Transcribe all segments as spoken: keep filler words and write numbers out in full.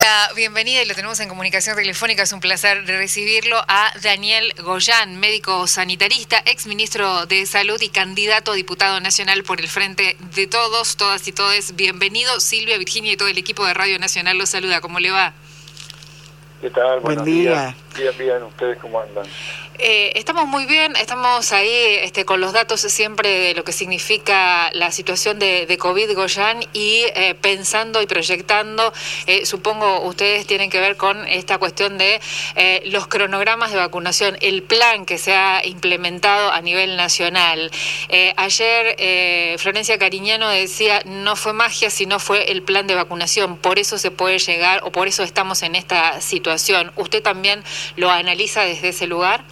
La bienvenida y lo tenemos en comunicación telefónica. Es un placer recibirlo a Daniel Goyan, médico sanitarista, ex ministro de Salud y candidato a diputado nacional por el Frente de Todos, todas y todes. Bienvenido. Silvia, Virginia y todo el equipo de Radio Nacional los saluda. ¿Cómo le va? ¿Qué tal? Buen Buenos día. días. Bien, bien. ¿Ustedes cómo andan? Eh, estamos muy bien, estamos ahí este, con los datos siempre de lo que significa la situación de, de COVID, Goyan, y eh, pensando y proyectando, eh, supongo ustedes tienen que ver con esta cuestión de eh, los cronogramas de vacunación, el plan que se ha implementado a nivel nacional. Eh, ayer eh, Florencia Cariñano decía, no fue magia, sino fue el plan de vacunación, por eso se puede llegar o por eso estamos en esta situación. ¿Usted también lo analiza desde ese lugar?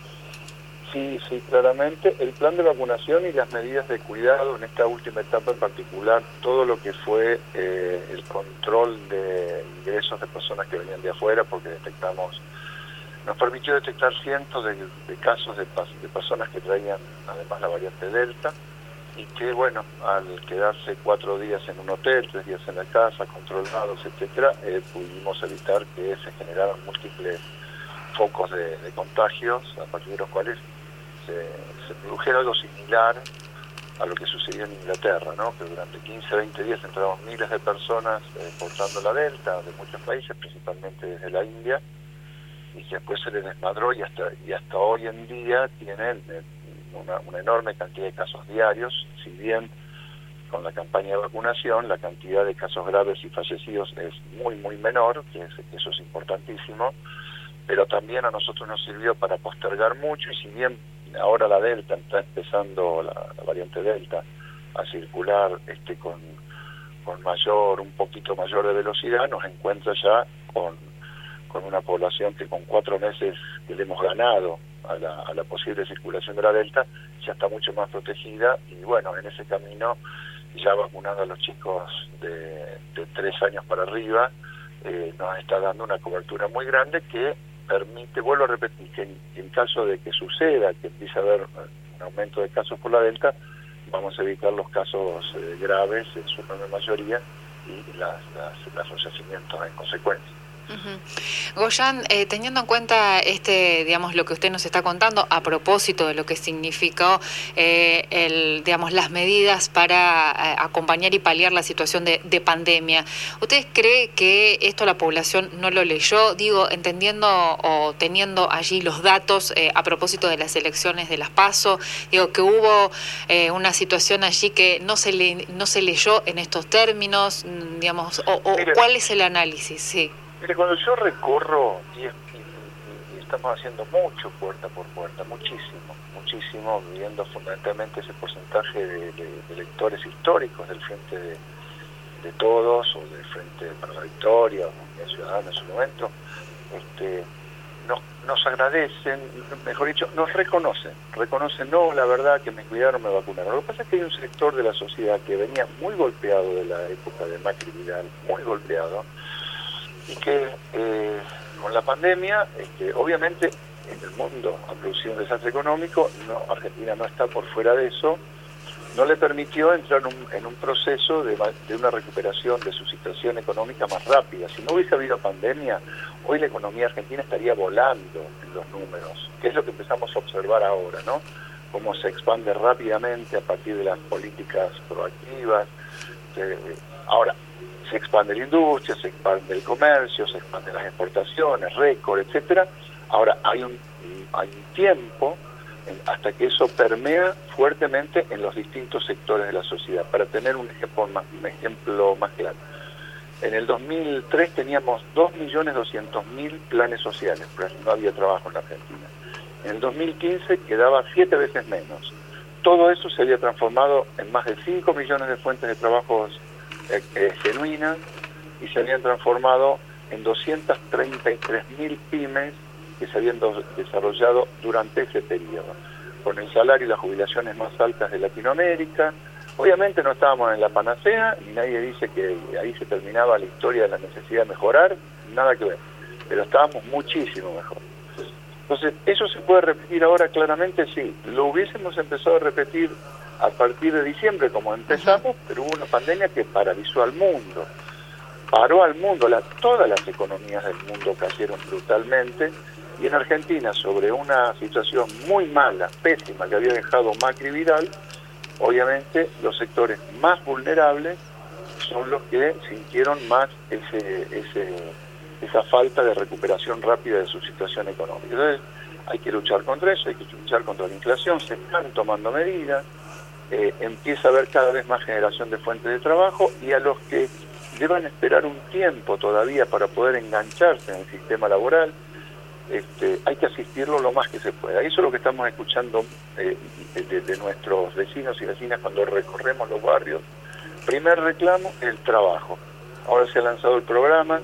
Sí, sí, claramente. El plan de vacunación y las medidas de cuidado en esta última etapa en particular, todo lo que fue eh, el control de ingresos de personas que venían de afuera, porque detectamos, nos permitió detectar cientos de, de casos de, de personas que traían además la variante Delta, y que, bueno, al quedarse cuatro días en un hotel, tres días en la casa, controlados, etcétera, eh, pudimos evitar que se generaran múltiples focos de, de contagios, a partir de los cuales se, se produjera algo similar a lo que sucedió en Inglaterra, ¿no? Que durante quince, veinte días entraron miles de personas eh, portando la Delta de muchos países, principalmente desde la India, y que después se les desmadró y hasta, y hasta hoy en día tienen eh, una, una enorme cantidad de casos diarios, si bien con la campaña de vacunación la cantidad de casos graves y fallecidos es muy, muy menor, que, es, que eso es importantísimo, pero también a nosotros nos sirvió para postergar mucho, y si bien ahora la Delta está empezando, la, la variante Delta, a circular este con, con mayor, un poquito mayor de velocidad, nos encuentra ya con, con una población que con cuatro meses que le hemos ganado a la, a la posible circulación de la Delta, ya está mucho más protegida, y bueno, en ese camino, ya vacunando a los chicos de, de tres años para arriba, eh, nos está dando una cobertura muy grande que permite, vuelvo a repetir, que en, en caso de que suceda, que empiece a haber un aumento de casos por la Delta, vamos a evitar los casos eh, graves en su enorme mayoría y las, las, los fallecimientos en consecuencia. Uh-huh. Goyan, eh, teniendo en cuenta este, digamos, lo que usted nos está contando a propósito de lo que significó eh, el, digamos, las medidas para eh, acompañar y paliar la situación de, de pandemia, ¿usted cree que esto la población no lo leyó? Digo, entendiendo o teniendo allí los datos eh, a propósito de las elecciones de las PASO, digo que hubo eh, una situación allí que no se le, no se leyó en estos términos, digamos, o, o ¿cuál es el análisis? Sí. Mire, cuando yo recorro, y, y, y estamos haciendo mucho puerta por puerta, muchísimo, muchísimo, viendo fundamentalmente ese porcentaje de, de, de electores históricos del Frente de, de Todos, o del Frente para la Victoria, o de Ciudadanos en su momento, este, nos, nos agradecen, mejor dicho, nos reconocen, reconocen, no, la verdad que me cuidaron, me vacunaron. Lo que pasa es que hay un sector de la sociedad que venía muy golpeado de la época de Macri Vidal, muy golpeado, y que eh, con la pandemia, este, obviamente en el mundo ha producido un desastre económico, no, Argentina no está por fuera de eso, no le permitió entrar en un, en un proceso de, de una recuperación de su situación económica más rápida. Si no hubiese habido pandemia, hoy la economía argentina estaría volando en los números, que es lo que empezamos a observar ahora, ¿no? Cómo se expande rápidamente a partir de las políticas proactivas. Eh, ahora, se expande la industria, se expande el comercio, se expanden las exportaciones, récord, etcétera. Ahora hay un, hay un tiempo en, hasta que eso permea fuertemente en los distintos sectores de la sociedad. Para tener un ejemplo más, un ejemplo más claro, en el dos mil tres teníamos dos millones doscientos mil planes sociales, pero no había trabajo en la Argentina. En el dos mil quince quedaba siete veces menos. Todo eso se había transformado en más de cinco millones de fuentes de trabajos Eh, eh, genuinas, y se habían transformado en doscientas treinta y tres mil pymes que se habían do- desarrollado durante ese periodo, con el salario y las jubilaciones más altas de Latinoamérica. Obviamente no estábamos en la panacea, y nadie dice que ahí se terminaba la historia de la necesidad de mejorar, nada que ver, pero estábamos muchísimo mejor. Entonces, ¿eso se puede repetir ahora? Claramente sí. Lo hubiésemos empezado a repetir a partir de diciembre, como empezamos, pero hubo una pandemia que paralizó al mundo. paró al mundo, la, todas las economías del mundo cayeron brutalmente, y en Argentina, sobre una situación muy mala, pésima, que había dejado Macri y Vidal, obviamente los sectores más vulnerables son los que sintieron más ese, ese, esa falta de recuperación rápida de su situación económica. Entonces hay que luchar contra eso, hay que luchar contra la inflación, se están tomando medidas, eh, empieza a haber cada vez más generación de fuentes de trabajo, y a los que deban esperar un tiempo todavía para poder engancharse en el sistema laboral, Este, hay que asistirlo lo más que se pueda. Eso es lo que estamos escuchando eh, de, de nuestros vecinos y vecinas cuando recorremos los barrios. Primer reclamo, el trabajo. Ahora se ha lanzado el programa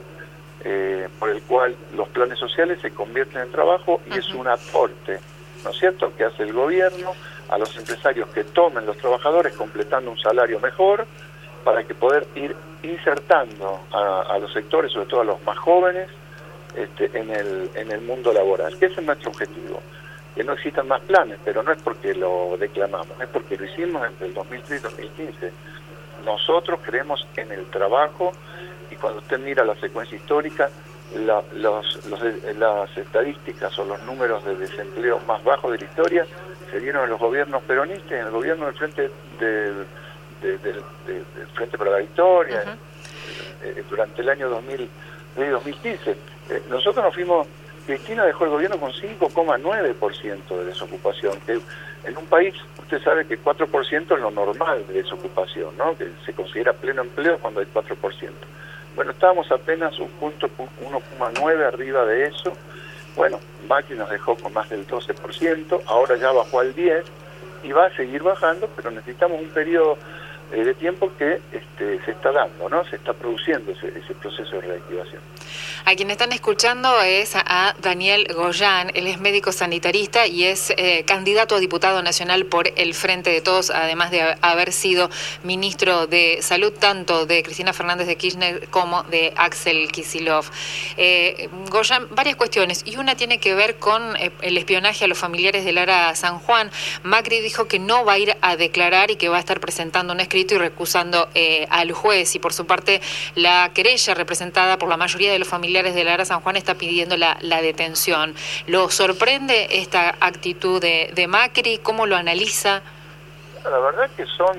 eh, por el cual los planes sociales se convierten en trabajo, y uh-huh. es un aporte, ¿no es cierto?, que hace el gobierno a los empresarios que tomen los trabajadores completando un salario mejor, para que poder ir insertando a, a los sectores, sobre todo a los más jóvenes, Este, en el en el mundo laboral, que ese es nuestro objetivo, que no existan más planes, pero no es porque lo declamamos, es porque lo hicimos entre el dos mil tres y dos mil quince. Nosotros creemos en el trabajo, y cuando usted mira la secuencia histórica, la, los, los, las estadísticas o los números de desempleo más bajos de la historia se dieron en los gobiernos peronistas, en el gobierno del Frente de, de, de, de, del Frente para la Victoria, uh-huh. eh, durante el año dos mil quince. Eh, nosotros nos fuimos, Cristina dejó el gobierno con cinco coma nueve por ciento de desocupación, que en un país, usted sabe que cuatro por ciento es lo normal de desocupación, ¿no?, que se considera pleno empleo cuando hay cuatro por ciento. Bueno, estábamos apenas un punto, uno coma nueve arriba de eso. Bueno, Macri nos dejó con más del doce por ciento, ahora ya bajó al diez por ciento y va a seguir bajando, pero necesitamos un periodo eh, de tiempo que este, se está dando, ¿no? Se está produciendo ese, ese proceso de reactivación. A quien están escuchando es a Daniel Goyan. Él es médico sanitarista y es eh, candidato a diputado nacional por el Frente de Todos, además de haber sido ministro de Salud tanto de Cristina Fernández de Kirchner como de Axel Kicillof. Eh, Goyan, varias cuestiones, y una tiene que ver con eh, el espionaje a los familiares de Lara San Juan. Macri dijo que no va a ir a declarar y que va a estar presentando un escrito y recusando eh, al juez, y por su parte la querella representada por la mayoría de los familiares de Lara San Juan está pidiendo la, la detención. ¿Lo sorprende esta actitud de, de Macri? ¿Cómo lo analiza? La verdad que son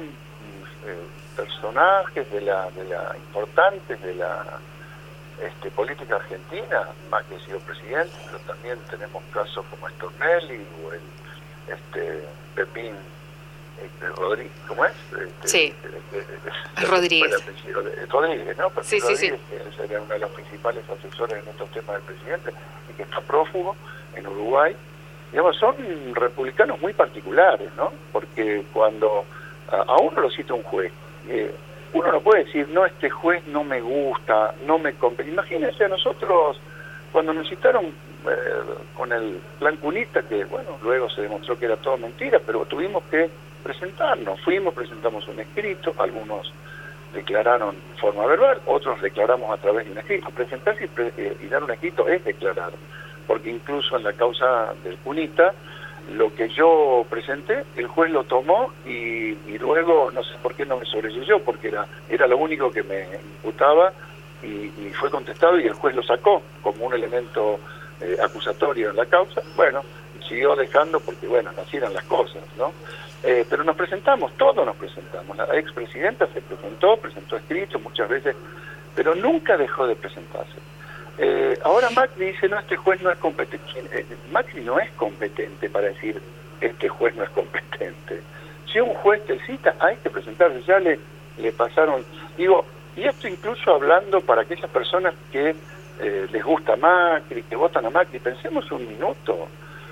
eh, personajes de la, de la importantes de la este, política argentina. Macri ha sido presidente, pero también tenemos casos como Stornelli o el este, Pepín este, Rodríguez, ¿cómo es? Este, sí. Este, este, Rodríguez. Rodríguez, ¿no? Pepín sí, sí, Rodríguez, sí. que sería uno de los principales asesores en estos temas del presidente, y que está prófugo en Uruguay. Digamos, son republicanos muy particulares, ¿no? Porque cuando a, a uno lo cita un juez, eh, uno no puede decir, no, este juez no me gusta, no me compete. Imagínense a nosotros, cuando nos citaron eh, con el plan Cunita, que bueno, luego se demostró que era todo mentira, pero tuvimos que presentarnos, fuimos, presentamos un escrito, algunos declararon en forma verbal, otros declaramos a través de un escrito. Presentarse y, pre eh, y dar un escrito es declarar, porque incluso en la causa del Cunita, lo que yo presenté, el juez lo tomó y, y luego, no sé por qué no me sobrelleyó, porque era, era lo único que me imputaba, y, y fue contestado y el juez lo sacó como un elemento eh, acusatorio en la causa. Bueno, siguió dejando porque, bueno, así eran las cosas, ¿no? Eh, pero nos presentamos, todos nos presentamos. La expresidenta se presentó, presentó escrito muchas veces, pero nunca dejó de presentarse. Eh, ahora Macri dice, no, este juez no es competente. Eh, Macri no es competente para decir, este juez no es competente. Si un juez te cita, hay que presentarse. Ya le, le pasaron, digo, y esto incluso hablando para aquellas personas que eh, les gusta Macri, que votan a Macri, pensemos un minuto.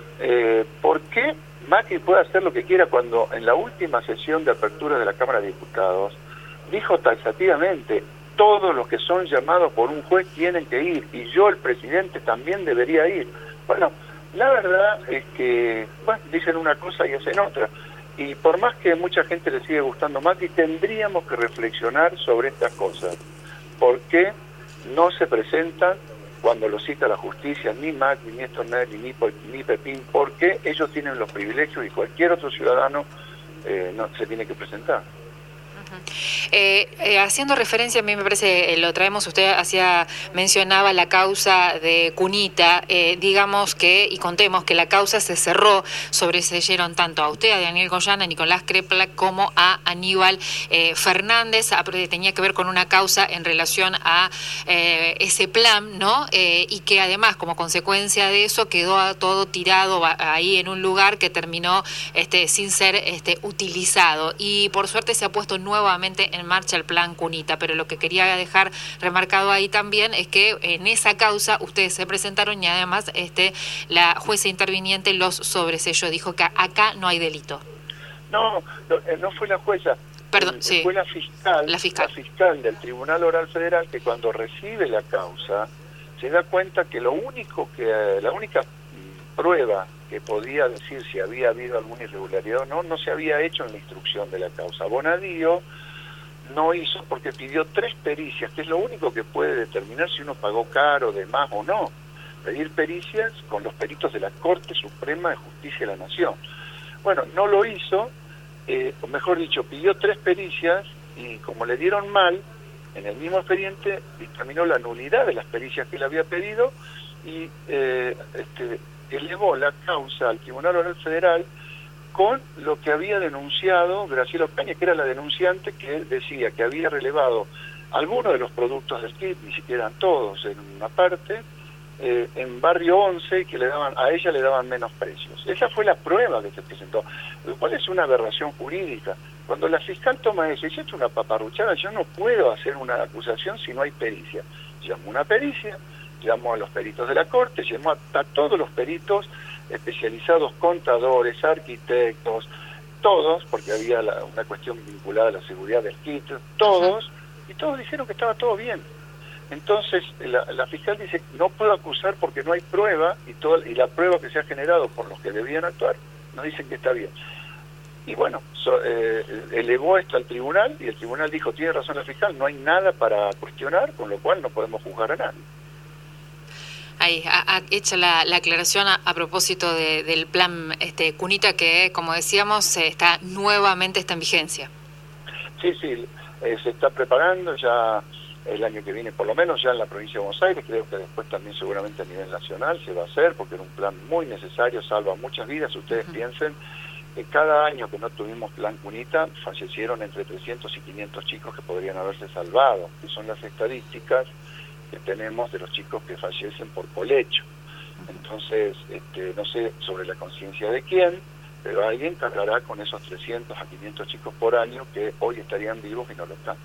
Eh, ¿Por qué Macri puede hacer lo que quiera cuando en la última sesión de apertura de la Cámara de Diputados dijo taxativamente, todos los que son llamados por un juez tienen que ir, y yo, el presidente, también debería ir? Bueno, la verdad es que, bueno, dicen una cosa y hacen otra, y por más que mucha gente le sigue gustando Macri, tendríamos que reflexionar sobre estas cosas. ¿Por qué no se presentan cuando lo cita la justicia, ni Macri, ni Stornelli, ni, ni Pepín? Porque ellos tienen los privilegios y cualquier otro ciudadano eh, no se tiene que presentar? Eh, eh, haciendo referencia, a mí me parece, eh, lo traemos, usted hacía, mencionaba la causa de Cunita, eh, digamos que, y contemos que la causa se cerró, sobreseyeron tanto a usted, a Daniel Goyan, a Nicolás Crepla, como a Aníbal eh, Fernández, a, tenía que ver con una causa en relación a eh, ese plan, ¿no? Eh, y que además, como consecuencia de eso, quedó todo tirado ahí en un lugar que terminó este, sin ser este, utilizado, y por suerte se ha puesto nuevamente en marcha el plan Cunita, pero lo que quería dejar remarcado ahí también es que en esa causa ustedes se presentaron y además este la jueza interviniente los sobreselló, dijo que acá no hay delito. No, no, no fue la jueza, Perdón, eh, sí. fue la fiscal, la fiscal, la fiscal del Tribunal Oral Federal, que cuando recibe la causa se da cuenta que lo único que la única prueba que podía decir si había habido alguna irregularidad o no, no se había hecho en la instrucción de la causa. Bonadío no hizo porque pidió tres pericias, que es lo único que puede determinar si uno pagó caro, de más o no. Pedir pericias con los peritos de la Corte Suprema de Justicia de la Nación. Bueno, no lo hizo, eh, o mejor dicho, pidió tres pericias y como le dieron mal, en el mismo expediente dictaminó la nulidad de las pericias que le había pedido y eh, este, elevó la causa al Tribunal Oral Federal con lo que había denunciado Graciela Ocaña, que era la denunciante, que decía que había relevado algunos de los productos del kit, ni siquiera eran todos en una parte, eh, en Barrio once, y que le daban, a ella le daban menos precios. Esa fue la prueba que se presentó, lo cual es una aberración jurídica. Cuando la fiscal toma eso, y si es una paparruchada, yo no puedo hacer una acusación si no hay pericia. Llamo una pericia, llamo a los peritos de la Corte, llamo a, a todos los peritos especializados, contadores, arquitectos, todos, porque había la, una cuestión vinculada a la seguridad del kit, todos, y todos dijeron que estaba todo bien. Entonces la, la fiscal dice, no puedo acusar porque no hay prueba, y, todo, y la prueba que se ha generado por los que debían actuar, nos dicen que está bien. Y bueno, so, eh, elevó esto al tribunal, y el tribunal dijo, tiene razón la fiscal, no hay nada para cuestionar, con lo cual no podemos juzgar a nadie. Ahí, ha, ha hecho la, la aclaración a, a propósito de, del plan este, Cunita, que, como decíamos, está nuevamente está en vigencia. Sí, sí, eh, se está preparando ya el año que viene, por lo menos ya en la provincia de Buenos Aires, creo que después también seguramente a nivel nacional se va a hacer, porque era un plan muy necesario, salva muchas vidas. Ustedes uh-huh. piensen que cada año que no tuvimos plan Cunita, fallecieron entre trescientos y quinientos chicos que podrían haberse salvado, que son las estadísticas que tenemos de los chicos que fallecen por colecho. Entonces, este, no sé sobre la conciencia de quién, pero alguien cargará con esos trescientos a quinientos chicos por año que hoy estarían vivos y no lo están.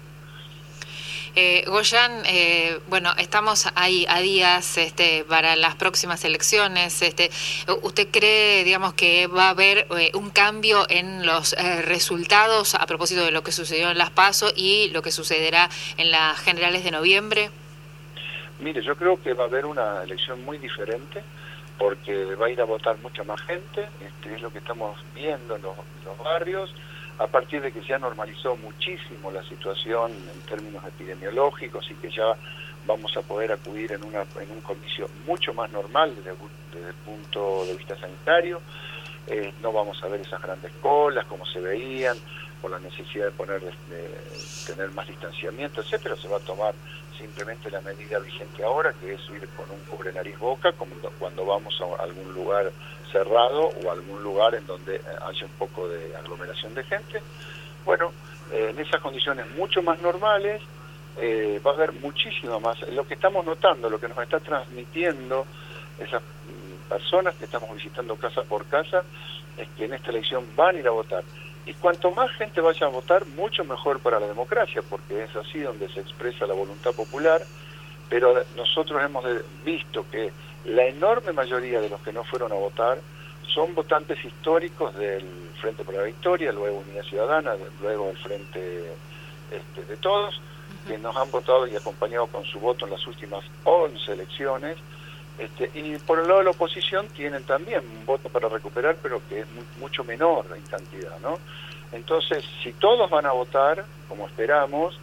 Eh, Goyan, eh, bueno, estamos ahí a días este, para las próximas elecciones. Este, ¿usted cree, digamos, que va a haber eh, un cambio en los eh, resultados a propósito de lo que sucedió en las PASO y lo que sucederá en las generales de noviembre? Mire, yo creo que va a haber una elección muy diferente, porque va a ir a votar mucha más gente, este, es lo que estamos viendo en los, en los barrios, a partir de que se ha normalizado muchísimo la situación en términos epidemiológicos y que ya vamos a poder acudir en, una, en un comicio mucho más normal desde, desde el punto de vista sanitario. Eh, no vamos a ver esas grandes colas como se veían, por la necesidad de poner de, de tener más distanciamiento, etcétera. Se va a tomar simplemente la medida vigente ahora, que es ir con un cubre nariz boca, como cuando vamos a algún lugar cerrado o algún lugar en donde haya un poco de aglomeración de gente. Bueno, eh, en esas condiciones mucho más normales eh, va a haber muchísimo más. Lo que estamos notando, lo que nos está transmitiendo esas personas que estamos visitando casa por casa, es que en esta elección van a ir a votar. Y cuanto más gente vaya a votar, mucho mejor para la democracia, porque es así donde se expresa la voluntad popular, pero nosotros hemos visto que la enorme mayoría de los que no fueron a votar son votantes históricos del Frente por la Victoria, luego Unidad Ciudadana, luego el Frente este, de Todos, uh-huh. que nos han votado y acompañado con su voto en las últimas once elecciones. Este, y por el lado de la oposición tienen también un voto para recuperar, pero que es muy, mucho menor en cantidad, ¿no? Entonces, si todos van a votar, como esperamos,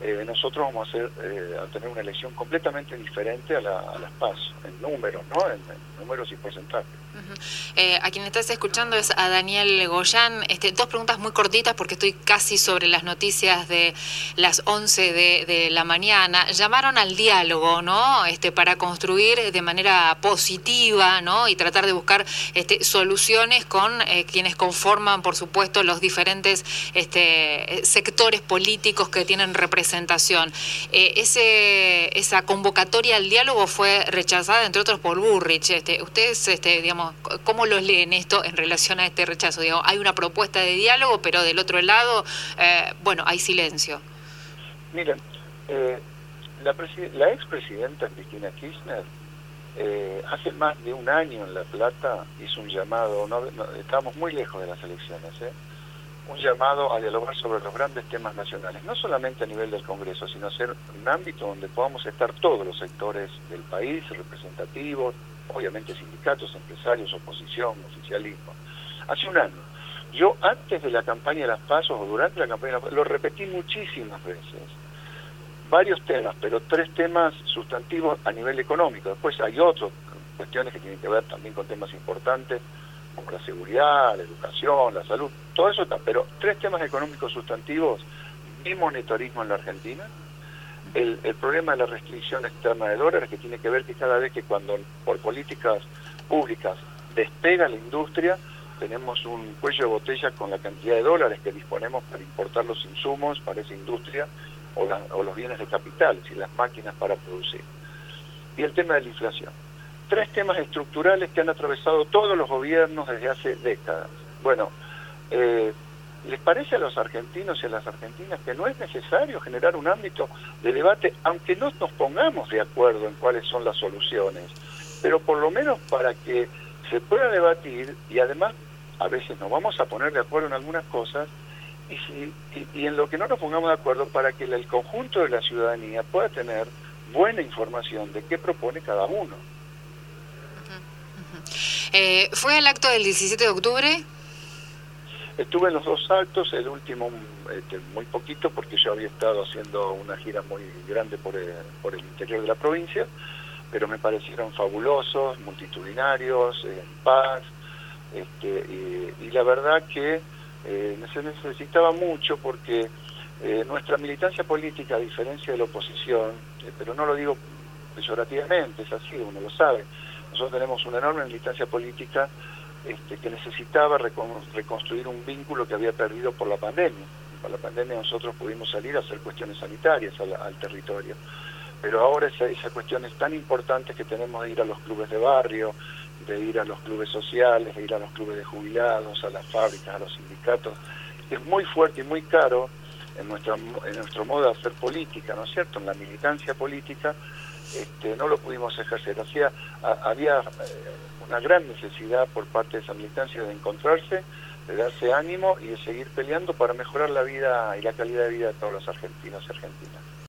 eh, nosotros vamos a, hacer, eh, a tener una elección completamente diferente a, la, a las PASO, en números, ¿no? En, en números y porcentajes. Uh-huh. eh, a quien estás escuchando es a Daniel Goyan. Este, dos preguntas muy cortitas porque estoy casi sobre las noticias de las once de, de la mañana. Llamaron al diálogo, ¿no? Este, para construir de manera positiva, ¿no? Y tratar de buscar este, soluciones con eh, quienes conforman, por supuesto, los diferentes este, sectores políticos que tienen representación. Eh, ese, esa convocatoria al diálogo fue rechazada, entre otros, por Burrich. Este, ustedes, este, digamos, ¿cómo los leen esto en relación a este rechazo? Digamos, hay una propuesta de diálogo, pero del otro lado, eh, bueno, hay silencio. Miren, eh, la, la expresidenta Cristina Kirchner eh, hace más de un año en La Plata hizo un llamado, no, no, estábamos muy lejos de las elecciones, ¿eh? un llamado a dialogar sobre los grandes temas nacionales, no solamente a nivel del Congreso, sino hacer un ámbito donde podamos estar todos los sectores del país, representativos, obviamente sindicatos, empresarios, oposición, oficialismo. Hace un año. Yo antes de la campaña de las PASO o durante la campaña de las PASO, lo repetí muchísimas veces. Varios temas, pero tres temas sustantivos a nivel económico. Después hay otras cuestiones que tienen que ver también con temas importantes, como la seguridad, la educación, la salud, todo eso está. Pero tres temas económicos sustantivos, mi monetarismo en la Argentina, El, el problema de la restricción externa de dólares, que tiene que ver que cada vez que cuando por políticas públicas despega la industria, tenemos un cuello de botella con la cantidad de dólares que disponemos para importar los insumos para esa industria o, la, o los bienes de capital, es decir, las máquinas para producir. Y el tema de la inflación. Tres temas estructurales que han atravesado todos los gobiernos desde hace décadas. Bueno, eh, ¿les parece a los argentinos y a las argentinas que no es necesario generar un ámbito de debate, aunque no nos pongamos de acuerdo en cuáles son las soluciones, pero por lo menos para que se pueda debatir y además a veces nos vamos a poner de acuerdo en algunas cosas y, si, y, y en lo que no nos pongamos de acuerdo para que el conjunto de la ciudadanía pueda tener buena información de qué propone cada uno? Uh-huh. Uh-huh. Eh, ¿Fue el acto del diecisiete de octubre? Estuve en los dos actos, el último este, muy poquito porque yo había estado haciendo una gira muy grande por el, por el interior de la provincia, pero me parecieron fabulosos, multitudinarios, en paz, este, y, y la verdad que eh, se necesitaba mucho porque eh, nuestra militancia política, a diferencia de la oposición, eh, pero no lo digo peyorativamente, es así, uno lo sabe, nosotros tenemos una enorme militancia política Este, que necesitaba recon, reconstruir un vínculo que había perdido por la pandemia. Por la pandemia nosotros pudimos salir a hacer cuestiones sanitarias al, al territorio, pero ahora esa, esa cuestión es tan importante que tenemos de ir a los clubes de barrio, de ir a los clubes sociales, de ir a los clubes de jubilados, a las fábricas, a los sindicatos. Es muy fuerte y muy caro en, nuestra, en nuestro modo de hacer política, ¿no es cierto? En la militancia política este, no lo pudimos ejercer. O sea, a, había... Eh, una gran necesidad por parte de esa militancia de encontrarse, de darse ánimo y de seguir peleando para mejorar la vida y la calidad de vida de todos los argentinos y argentinas.